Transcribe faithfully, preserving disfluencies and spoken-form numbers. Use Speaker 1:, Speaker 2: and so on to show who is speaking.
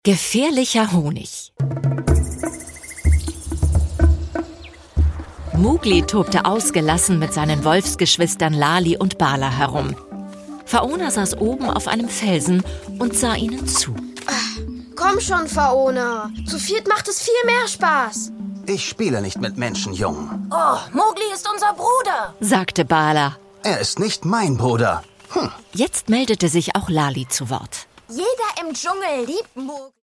Speaker 1: Gefährlicher Honig. Mowgli tobte ausgelassen mit seinen Wolfsgeschwistern Lali und Bala herum. Faona saß oben auf einem Felsen und sah ihnen zu.
Speaker 2: Komm schon, Faona. Zu viert macht es viel mehr Spaß.
Speaker 3: Ich spiele nicht mit Menschen, Jungen.
Speaker 4: Oh, Mowgli ist unser Bruder,
Speaker 1: sagte Bala.
Speaker 3: Er ist nicht mein Bruder. Hm.
Speaker 1: Jetzt meldete sich auch Lali zu Wort.
Speaker 4: Jeder im Dschungel liebt Mowgli.